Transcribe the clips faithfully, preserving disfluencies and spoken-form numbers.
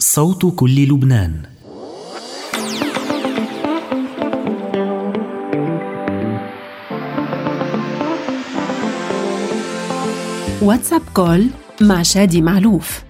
صوت كل لبنان. واتساب كول مع شادي معلوف.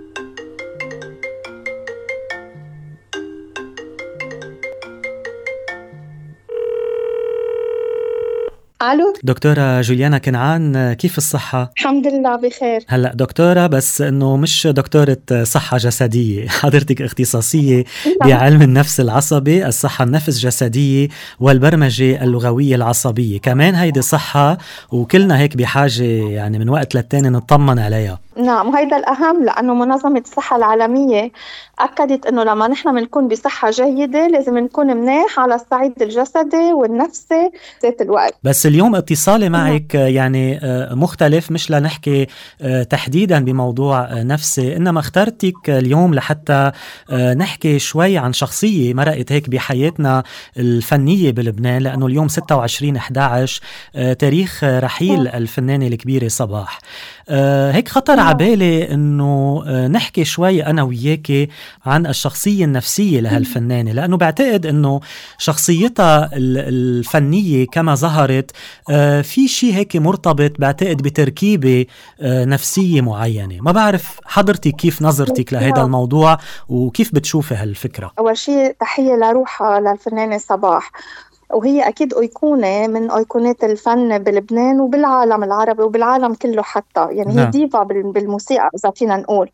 الو دكتورة جوليانا كنعان، كيف الصحة؟ الحمد لله بخير. هلأ دكتورة، بس انه مش دكتورة صحة جسدية، حضرتك اختصاصية بعلم النفس العصبي، الصحة النفس جسدية والبرمجة اللغوية العصبية، كمان هيدي صحة وكلنا هيك بحاجة يعني من وقت للتاني نطمن عليها. نعم، وهيدا الأهم، لأنه منظمة الصحة العالمية أكدت أنه لما نحن بنكون بصحة جيدة لازم نكون منيح على الصعيد الجسدي والنفسي ذات الوقت. بس اليوم اتصالي معك يعني مختلف، مش لنحكي تحديدا بموضوع نفسي، إنما اخترتك اليوم لحتى نحكي شوي عن شخصية مرقت هيك بحياتنا الفنية بلبنان، لأنه اليوم ستة وعشرين إحدى عشر تاريخ رحيل الفنانة الكبيرة صباح. هيك خطر عبالي إنه نحكي شوي أنا وياكي عن الشخصية النفسية لهالفنانة، لأنه بعتقد إنه شخصيتها الفنية كما ظهرت في شيء هيك مرتبط بعتقد بتركيبة نفسية معينة. ما بعرف حضرتك كيف نظرتك لهذا الموضوع وكيف بتشوفي هالفكرة؟ أول شيء تحية لروحها للفنانة صباح، وهي أكيد أيقونة من أيقونات الفن بلبنان وبالعالم العربي وبالعالم كله حتى، يعني هي ديفا بالموسيقى إذا فينا نقول.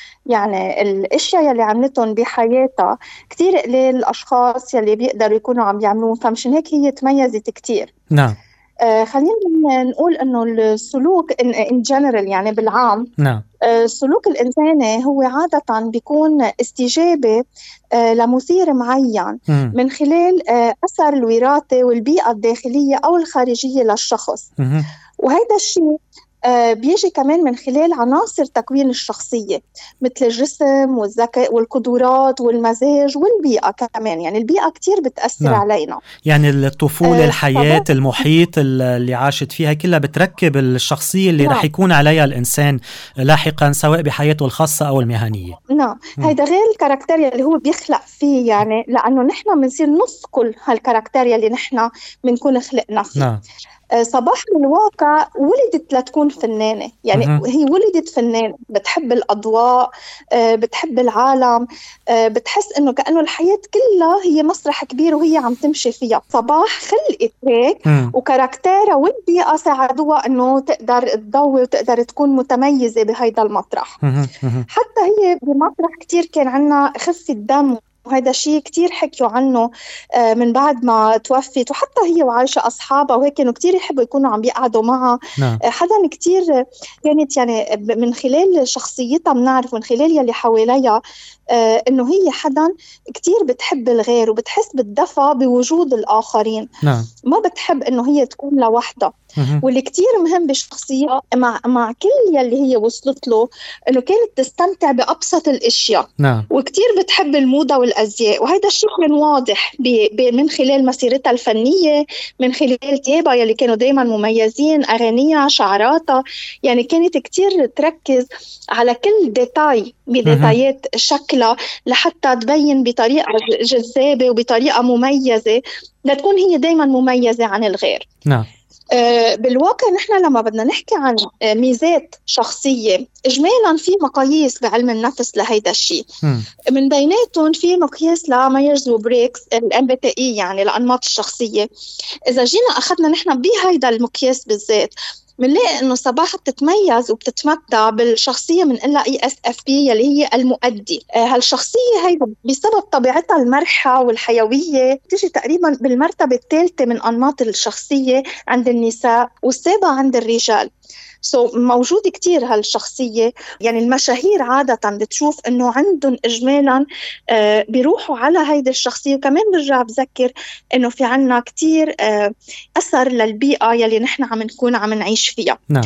يعني الاشياء يلي عملتهم بحياتها كتير قليل الاشخاص يلي بيقدروا يكونوا عم يعملون، فمشان هيك هي تميزت كتير. نعم. آه خلينا نقول انه السلوك ان جنرال يعني بالعام، نعم، آه السلوك الانساني هو عادة بيكون استجابة آه لمثير معين م. من خلال آه اثر الوراثة والبيئة الداخلية او الخارجية للشخص. م. وهذا الشيء آه بيجي كمان من خلال عناصر تكوين الشخصية مثل الجسم والذكاء والقدرات والمزاج والبيئة كمان، يعني البيئة كتير بتأثر نعم. علينا، يعني الطفولة آه الحياة طبعا. المحيط اللي عاشت فيها كلها بتركب الشخصية اللي نعم. رح يكون عليها الإنسان لاحقا سواء بحياته الخاصة أو المهنية. نعم، هيدا غير الكاركتيريا اللي هو بيخلق فيه، يعني لأنه نحن منصير نص كل هالكاركتيريا اللي نحن منكون خلقنا فيه. نعم. صباح بالواقع ولدت لتكون فنانة، يعني مه. هي ولدت فنانة، بتحب الأضواء، بتحب العالم، بتحس إنه كأنه الحياة كلها هي مسرح كبير وهي عم تمشي فيها. صباح خلقت هيك وكاركتيرها والبيئة ساعدوها إنه تقدر تضوي وتقدر تكون متميزة بهيدا المطرح. مه. مه. حتى هي بمطرح كتير كان عنا خفة دم، وهذا شيء كتير حكيوا عنه من بعد ما توفت، وحتى هي وعايشة أصحابها وهيك كانوا كتير يحبوا يكونوا عم بيقعدوا معها. نعم. حدا كتير كانت يعني من خلال شخصيتها بنعرف من خلال يلي حواليها آه إنه هي حدا كتير بتحب الغير وبتحس بالدفى بوجود الآخرين. نعم. ما بتحب إنه هي تكون لوحدها. واللي كتير مهم بشخصيتها مع مع كل يلي هي وصلت له إنه كانت تستمتع بأبسط الأشياء. نعم. وكتير بتحب الموضة والأزياء، وهذا الشيء كان واضح من خلال مسيرتها الفنية، من خلال تيابها يلي كانوا دايما مميزين، أغانيها، شعراتها، يعني كانت كتير تركز على كل ديتاي بديتايات شكلها لحتى تبين بطريقة جذابة وبطريقة مميزة لتكون هي دايما مميزة عن الغير. نعم. آه بالواقع نحن لما بدنا نحكي عن آه ميزات شخصية إجمالا في مقاييس بعلم النفس لهيدا الشيء. من بيناتهم في مقياس لمايرز وبريكس الام بي تي اي، يعني لأنماط الشخصية. إذا جينا أخذنا نحن بهيدا المقياس بالذات منلاقي إنه صباح بتتميز وبتتمتع بالشخصية من إلا إي إس إف بي يلي هي المؤدي. آه هالشخصية هيدا بسبب طبيعتها المرحة والحيوية تجي تقريبا بالمرتبة الثالثة من أنماط الشخصية عند النساء والسابعة عند الرجال. سو so, موجود كتير هالشخصية، يعني المشاهير عادة بتشوف إنه عندهم إجمالا آه بيروحوا على هيدا الشخصية. وكمان برجع بذكر إنه في عنا كتير آه أثر للبيئة يلي نحن عم نكون عم نعيش فيها. نعم.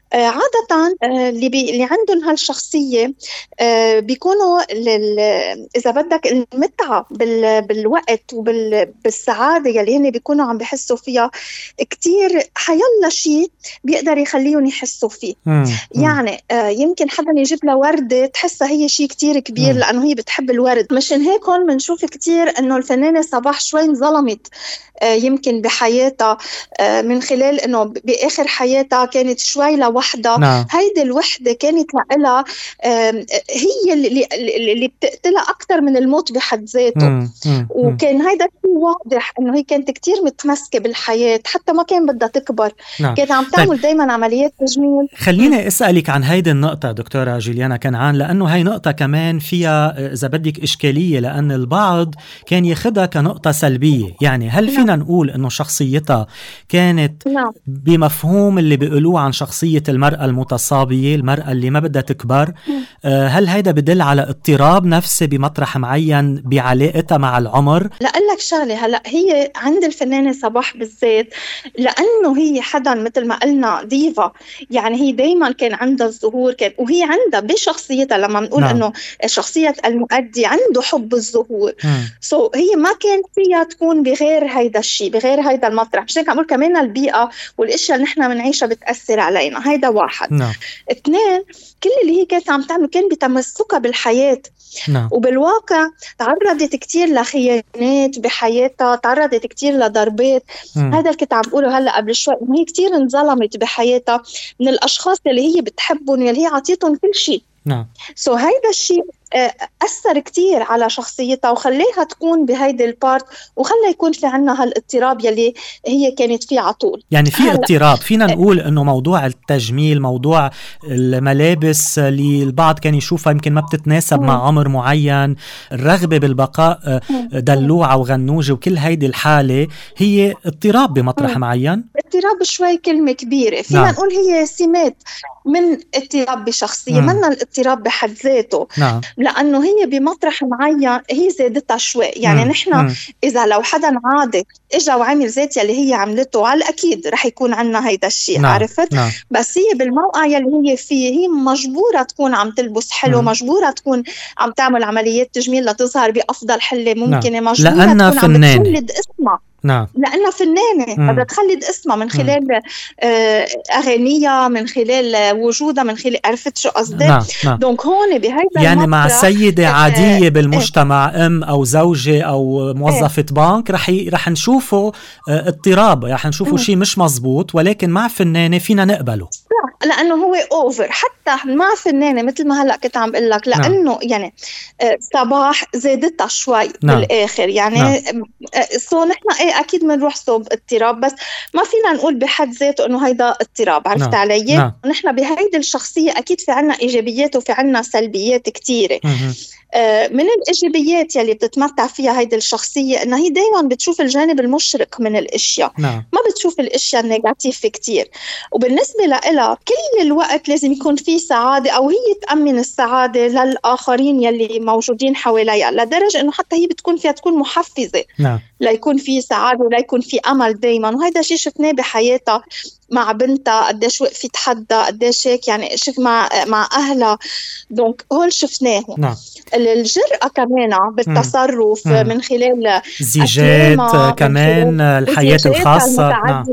آه عادة آه اللي, بي اللي عندهم هالشخصية آه بيكونوا لل... إذا بدك المتعة بال... بالوقت وبالسعادة يلي هن بيكونوا عم بيحسوا فيها كتير، حيلا شيء بيقدر يخليهم يحسوا فيه. مم. يعني آه يمكن حدا يجيب لها وردة تحسها هي شيء كتير كبير مم. لأنه هي بتحب الورد. مشان هيك هون بنشوف كتير إنه الفنانة صباح شوي انظلمت آه يمكن بحياتها آه من خلال إنه بآخر حياتها كانت شوي لوحدها. نعم. هيدي الوحدة كانت لها آه هي اللي, اللي بتقتلها أكتر من الموت بحد ذاته. مم. مم. وكان هيدا الشيء واضح إنه هي كانت كتير متمسكة بالحياة حتى ما كان بدها تكبر. نعم. كانت عم تعمل طيب. دايما عمليات تجميل. خليني أسألك عن هيدي النقطة دكتورة جوليانا كنعان، لأنه هاي نقطة كمان فيها إذا بدك إشكالية، لأن البعض كان ياخدها كنقطة سلبية. يعني هل فينا نقول إنه شخصيتها كانت نعم. بمفهوم اللي بيقولوه عن شخصية المرأة المتصابية، المرأة اللي ما بدها تكبر؟ آه هل هيدا بدل على اضطراب نفسي بمطرح معين بعلاقتها مع العمر؟ لأقلك شغلة، هلأ هي عند الفنانة صباح بالذات لأنه هي حدا مثل ما قلنا ديفا، يعني هي دايما كان عندها الظهور، كان وهي عندها بشخصيتها لما بنقول نعم. إنه شخصية المؤدي عنده حب الظهور. سو so, هي ما كان فيها تكون بغير هيدا الشيء، بغير هيدا المطرح. مش هيك عمول كمان البيئة والاشياء اللي نحن بنعيشها بتأثر علينا. هيدا واحد. نعم. اثنين، كل اللي هي كانت عم تعمل كان بتمسكها بالحياة. نعم. وبالواقع تعرضت كتير لخيانات بحياتها، تعرضت كتير لضربات. مم. هذا اللي كنت عم بقوله هلأ قبل شوي، إنه هي كتير انظلمت بحياتها من الأشخاص اللي هي بتحبهم واللي هي عطيتهم كل شيء. نعم. سو so هيدا الشيء أثر كتير على شخصيتها وخليها تكون بهيدا البارت، وخلى يكون في عنا هالاضطراب يلي هي كانت فيه عطول. يعني في اضطراب. فينا نقول انه موضوع التجميل، موضوع الملابس اللي البعض كان يشوفها يمكن ما بتتناسب مع عمر معين، الرغبة بالبقاء دلوعة وغنوجة، وكل هيدي الحالة هي اضطراب بمطرح معين. اضطراب شوي كلمة كبيرة. فينا نعم. نقول هي سمات من اضطراب بشخصية، منا الاضطراب بحد ذاته. نعم. لأنه هي بمطرح معين هي زادتها شوي. يعني مم. نحن مم. إذا لو حدا عادي إجا وعمل ذات يلي هي عملته، على الأكيد رح يكون عنا هيدا الشيء. نعم. عرفت؟ نعم. بس هي بالموقع يلي هي فيه هي مجبورة تكون عم تلبس حلو، مم. مجبورة تكون عم تعمل عمليات تجميل لتظهر بأفضل حلة ممكنة. نعم. مجبورة لأنها تكون فنانة. عم تخلد اسمها. نعم. لأنها فنانة بدها تخلد اسمها من خلال آه أغانيها، من خلال وجودها، من خلال عرفت شو قصدي. نعم. نعم. دونك هون بهيدا يعني مع سيدة عادية آه بالمجتمع آه أم أو زوجة أو موظفة آه بنك رح ي... رح نشوفه آه اضطراب، رح نشوفه شيء مش مزبوط، ولكن مع فنانة فينا نقبله. لأنه هو أوفر. حتى مع فنانة مثل ما هلأ كنت عم بقول لك، لأنه نعم. يعني آه صباح زادتها شوي. نعم. بالآخر يعني نعم. آه سو نحن إيه أكيد منروح صوب اضطراب، بس ما فينا نقول بحد ذاته إنه هيدا اضطراب. عرفت نعم. علي؟ نعم. نحن بهيدي الشخصية أكيد في عنا إيجابيات وفي عنا سلبيات كتيرة. آه من الإيجابيات يلي بتتمتع فيها هيدي الشخصية إنها هي دايما بتشوف الجانب المشرق من الأشياء. نعم. ما بتشوف الأشياء النيجاتيف كتير. وبالنسبة لها كل الوقت لازم يكون في سعادة، أو هي تأمن السعادة للآخرين يلي موجودين حواليها، لدرجة إنه حتى هي بتكون فيها تكون محفزة. نعم. لا يكون في سعادة ولا يكون في أمل دايما. وهذا شيء شفناه بحياتها مع بنتها، قديش وقفت حدها، قديش هيك يعني شف مع مع أهلها. دونك هول شفناه. نعم. الجرأة كمان بالتصرف مم. من خلال زيجات كمان، الحياة الخاصة.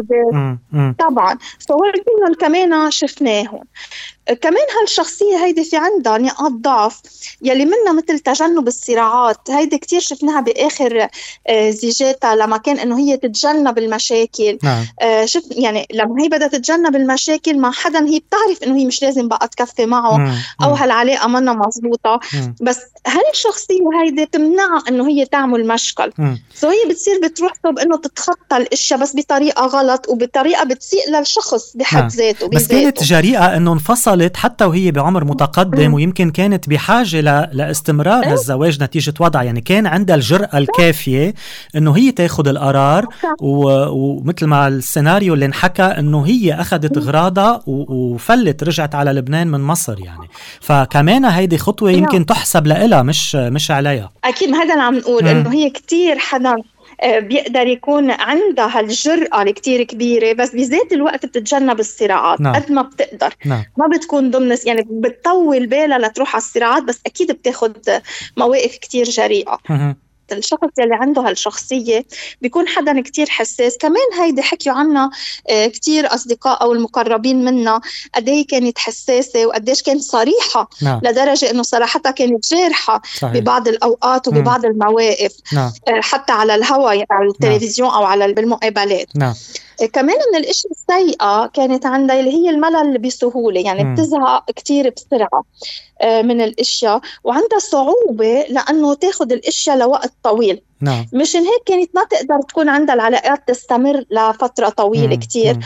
نعم. طبعا فهول كلهم كمان شفناهم. كمان هالشخصية هيدي في عندها نقاط ضعف يلي منها مثل تجنب الصراعات. هيدي كتير شفناها بآخر زيجاتها لما كان إنه هي تتجنب المشاكل. نعم. شفت يعني لما هي بدها تتجنب المشاكل مع حدا هي بتعرف إنه هي مش لازم بقى تكفي معه مم. أو هالعلاقة منا مزبوطة. مم. بس هالشخصية هيدي تمنعها إنه هي تعمل مشكل. سو هي بتصير بتروح طب إنه تتخطى الأشياء بس بطريقة غلط وبطريقة بتسيء للشخص بحد نعم. ذاته. بس كانت جريئة إنه انفصل حتى وهي بعمر متقدم، ويمكن كانت بحاجة ل... لاستمرار هالزواج نتيجة وضع. يعني كان عندها الجرأة الكافية إنه هي تاخد القرار، و... ومثل ما السيناريو اللي انحكى إنه هي أخذت غراضها و... وفلت رجعت على لبنان من مصر. يعني فكمان هيدي خطوة يمكن تحسب لها مش مش عليها. أكيد هذا اللي عم نقول، إنه هي كتير حدا بيقدر يكون عندها الجرأة الكتير كبيرة، بس بذات الوقت بتتجنب الصراعات نعم. قد ما بتقدر. نعم. ما بتكون ضمن يعني بتطول بالها لتروح على الصراعات، بس أكيد بتاخد مواقف كتير جريئة. الشخص اللي عنده هالشخصية بيكون حدا كتير حساس. كمان هيدي حكيوا عنها كتير أصدقاء أو المقربين منا، قديه كانت حساسة وقديش كانت صريحة. نعم. لدرجة أنه صراحتها كانت جارحة. صحيح. ببعض الأوقات وببعض م. المواقف. نعم. حتى على الهواء، على التلفزيون. نعم. أو على بالمقابلات. نعم. كمان من الاشياء السيئة كانت عندها اللي هي الملل بسهولة، يعني م. بتزهق كتير بسرعة من الاشياء، وعندها صعوبة لأنه تاخد الاشياء لوقت طويل. نعم. مشان هيك كانت ما تقدر تكون عندها العلاقات تستمر لفترة طويلة كتير،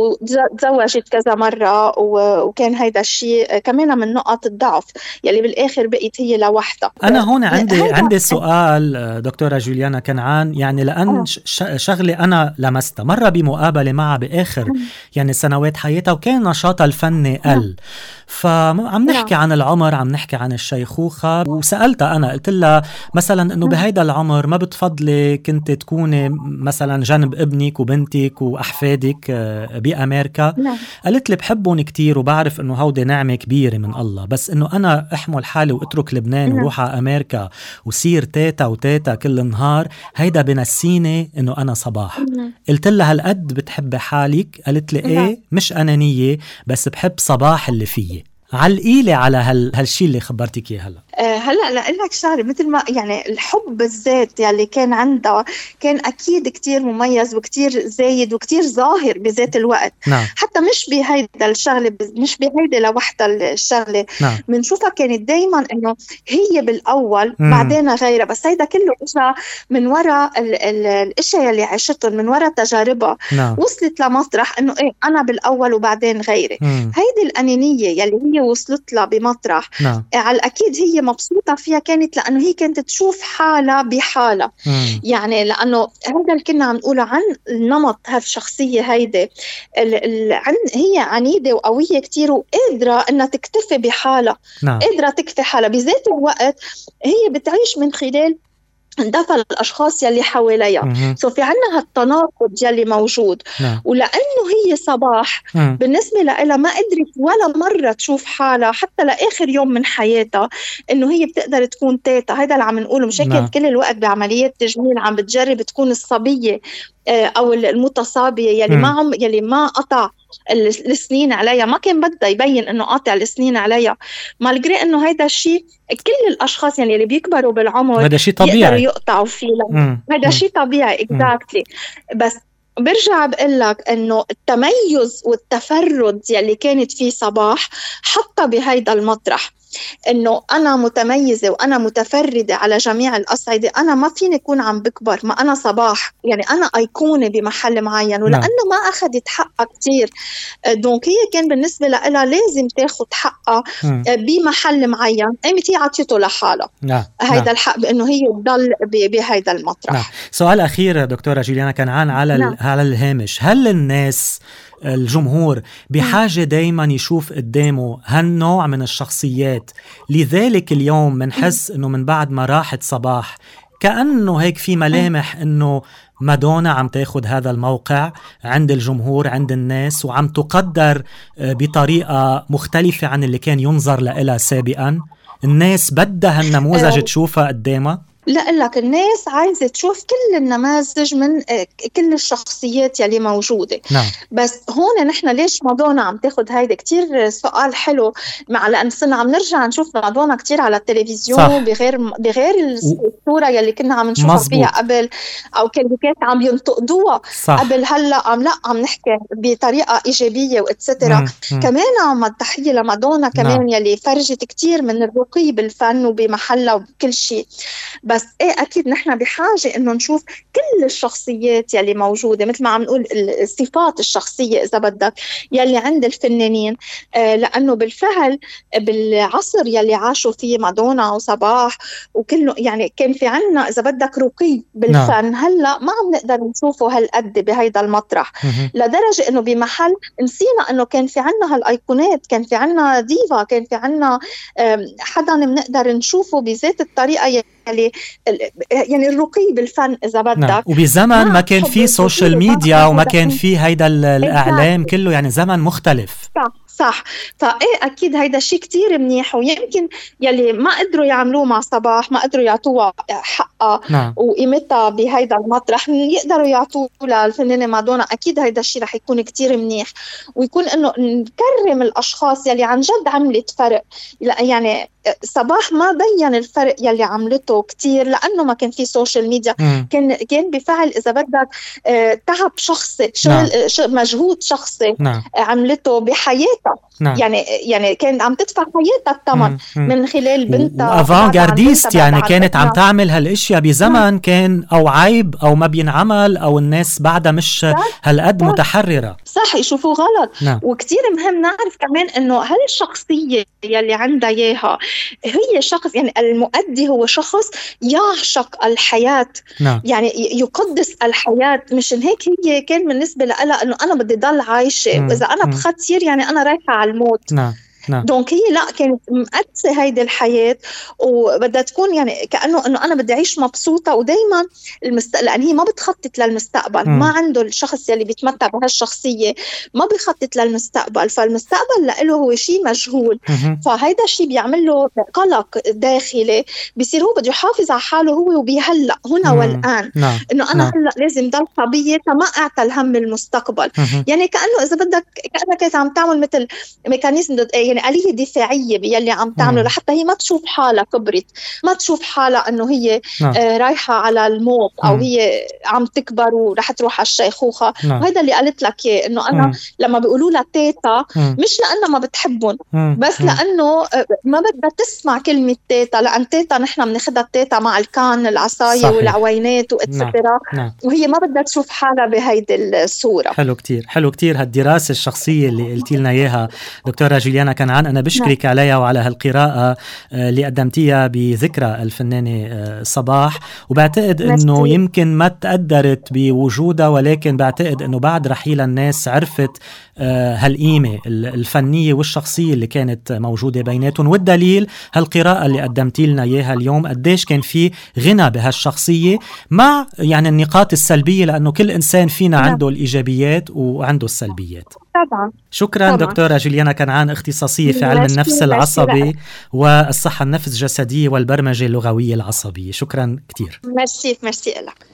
وتزوجت كذا مرة، وكان هيدا الشيء كمان من نقط الضعف يلي بالآخر بقيت هي لوحدها. أنا هون عندي عندي سؤال دكتورة جوليانا كنعان، يعني لأن آه. شغلة أنا لمستها مرة بمقابلة معها بآخر م. يعني سنوات حياتها، وكان نشاطها الفني قل. فعم نحكي عن العمر، عم نحكي عن الشيخوخة، وسألتها أنا قلت لها مثلا إنه بهيدا العمر ما بتفضلي كنت تكوني مثلا جنب ابنك وبنتك وأحفادك بأمريكا؟ نعم. قالت لي بحبهم كتير وبعرف إنه هودي نعمة كبيرة من الله، بس إنه أنا أحمل حالي وأترك لبنان نعم. وروح على أمريكا وصير تيتا وتيتا كل النهار، هيدا بنسيني إنه أنا صباح. نعم. قلت لها هالقد بتحبي حالك؟ قالت لي إيه نعم. مش أنانية، بس بحب صباح اللي فيه. علقيلي على هال هالشي اللي خبرتك اياه هلا. أه هلا لأقول لك شغله، مثل ما يعني الحب الذات يلي كان عندها كان اكيد كتير مميز وكتير زايد وكتير ظاهر بذات الوقت. نعم. حتى مش بهيدا الشغله، مش بهيدا لوحدها الشغله. نعم. بنشوفها كانت دايما انه هي بالاول مم. بعدين غيرها، بس هيدا كله اجى من وراء الاشياء يلي عاشتهم، من وراء تجاربها. نعم. وصلت لمطرح انه ايه انا بالاول وبعدين غيري. مم. هيدي الانانيه يلي هي وصلت لها بمطرح. نعم. على الأكيد هي مبسوطة فيها كانت لأنه هي كانت تشوف حالها بحالها. مم. يعني لأنه هذا اللي كنا عم نقوله عن النمط هالشخصية هيدي، عن هي عنيدة وقوية كتير وقادرة أنها تكتفي بحالها. نعم. قادرة تكفي حالها بذات الوقت، هي بتعيش من خلال دفع الأشخاص يلي حواليها. سو في عنا هالتناقض يلي موجود. نعم. ولأنه هي صباح مم. بالنسبة لها ما قدرت ولا مرة تشوف حالها حتى لآخر يوم من حياتها إنه هي بتقدر تكون تيتا. هيدا اللي عم نقوله، مش هيك كل الوقت بعمليات تجميل عم بتجرب تكون الصبية أو المتصابية يلي ما عم يلي ما قطع السنين عليها، ما كان بدها يبين انه قاطع السنين عليها، مالجري انه هيدا الشيء كل الاشخاص يعني اللي بيكبروا بالعمر هذا شيء طبيعي يقطعوا فيه. هذا شيء طبيعي اكزاكتلي. بس برجع بقول لك انه التميز والتفرد يلي كانت فيه صباح حتى بهيدا المطرح، انه انا متميزه وانا متفرده على جميع الاصعده، انا ما فيني اكون عم بكبر، ما انا صباح، يعني انا ايقونه بمحل معين، ولانه ما اخذت حقها كتير دونك هي كان بالنسبه لها لازم تاخذ حقها بمحل معين، قامت هي عطيته لحالها. نعم. هيدا نعم. الحق بانه هي تضل بهيدا المطرح. نعم. سؤال اخير دكتوره جوليانا كنعان على نعم. على الهامش، هل الناس الجمهور بحاجة دايما يشوف قدامه هالنوع من الشخصيات؟ لذلك اليوم منحس انه من بعد ما راحت صباح كأنه هيك في ملامح انه مادونا عم تاخد هذا الموقع عند الجمهور عند الناس، وعم تقدر بطريقة مختلفة عن اللي كان ينظر لها سابقا. الناس بدها هالنموذج تشوفها قدامها. لا لك الناس عايزة تشوف كل النماذج من كل الشخصيات يلي موجودة. نعم. بس هون نحن ليش مادونا عم تاخد هيدا كتير سؤال حلو، مع لأن صرنا عم نرجع نشوف مادونا كتير على التلفزيون. صح. بغير بغير الصورة يلي كنا عم نشوفها فيها قبل، أو كلمات عم ينتقدوها قبل. هلا عم لا عم نحكي بطريقة إيجابية وإتسترا. كمان مع التحية لمادونا كمان. نعم. يلي فرجت كتير من الرقي بالفن وبمحلها وبكل شيء. بس ايه اكيد نحن بحاجه انه نشوف كل الشخصيات يلي موجوده، مثل ما عم نقول الصفات الشخصيه اذا بدك يلي عند الفنانين. آه لانه بالفعل بالعصر يلي عاشوا فيه مادونا وصباح وكله، يعني كان في عنا اذا بدك رقي بالفن. نعم. هلا ما عم نقدر نشوفه هالقد بهيدا المطرح. م- لدرجه انه بمحل نسينا انه كان في عنا هالايقونات، كان في عنا ديفا، كان في عنا حدا بنقدر نشوفه بذات الطريقه يلي يعني الرقي بالفن إذا بدك. نعم. وبزمن ما كان فيه سوشيال ميديا وما كان فيه هيدا الإعلام كله، يعني زمن مختلف. صح صح. فايه اكيد هيدا شيء كتير منيح، ويمكن يلي ما قدروا يعملوه مع صباح، ما قدروا يعطوها حقها نعم. وقيمتها بهيدا المطرح، يقدروا يعطوه للفنانة مادونا. اكيد هيدا الشيء رح يكون كتير منيح، ويكون انه نكرم الاشخاص يلي عن جد عملت فرق. يعني صباح ما بين الفرق يلي عملته كتير لانه ما كان في سوشيال ميديا. م. كان كان بفعل اذا بدك تعب شخصي، شغل نعم. مجهود شخصي نعم. عملته بحياتها. نعم. يعني يعني كانت عم تدفع حياتها الثمن من خلال بنتها. وافانغارديست يعني كانت عم تعمل هالاشياء بزمن كان او عيب او ما بينعمل او الناس بعدها مش هالقد متحررة. صح، يشوفوه غلط. نعم. وكتير مهم نعرف كمان انه هل الشخصية يلي عندها اياها هي شخص، يعني المؤدي هو شخص يعشق الحياة. نعم. يعني يقدس الحياة. مشان هيك هي كان بالنسبة لها انه انا بدي ضل عايشة، واذا انا بخسر يعني انا رايحة على الموت. نعم. نعم. دونك هي لا كانت مقدسة هيدي الحياة، وبدها تكون يعني كأنه أنه أنا بدي أعيش مبسوطة ودايما المستقبل، لأن هي ما بتخطط للمستقبل. م. ما عنده الشخص اللي بيتمتع بهالشخصية ما بيخطط للمستقبل، فالمستقبل له هو شيء مجهول. م. فهيدا الشيء بيعمل له قلق داخلي، بيصير هو بده يحافظ على حاله هو وبيهلأ هنا م. والآن. نعم. إنه أنا هلأ لازم ضل صبية فما أعطى الهم المستقبل. م. يعني كأنه إذا بدك كأنها كانت عم تعمل مثل ميكانيزم يعني آلية دفاعية باللي عم تعمله لحتى هي ما تشوف حالها كبرت، ما تشوف حالها أنه هي نعم. آه رايحة على الموت أو مم. هي عم تكبر ورح تروح على الشيخوخة. نعم. وهذا اللي قالت لك إنه أنا مم. لما بيقولوا لها تيتا مم. مش لأنه ما بتحبهم مم. بس مم. لأنه ما بدها تسمع كلمة تيتا، لأن تيتا نحن بناخدها تيتا مع الكان العصاية والعوينات وإتسترا. نعم. وهي ما بدها تشوف حالها بهيدي الصورة. حلو كتير، حلو كتير هالدراسة الشخصية اللي قلتي لنا إياها دكتورة جوليانا كنعان. أنا بشكرك نعم. عليها وعلى هالقراءة اللي قدمتيها بذكرى الفنانة صباح، وبعتقد أنه يمكن ما تقدرت بوجودها، ولكن بعتقد أنه بعد رحيل الناس عرفت هالقيمة الفنية والشخصية اللي كانت موجودة بيناتهم. والدليل هالقراءة اللي قدمتي لنا إياها اليوم، قديش كان في غنى بهالشخصية مع يعني النقاط السلبية، لأنه كل إنسان فينا نعم. عنده الإيجابيات وعنده السلبيات. طبعا. شكرا طبعا. دكتورة جوليانا كنعان، اختصاصية في علم النفس العصبي والصحة النفس الجسدية والبرمجة اللغوية العصبية. شكرا كتير. ميرسي ميرسي لك.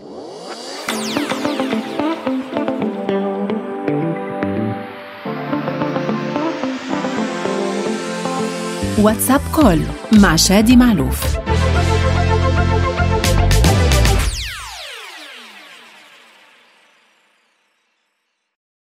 واتساب كول مع شادي معلوف.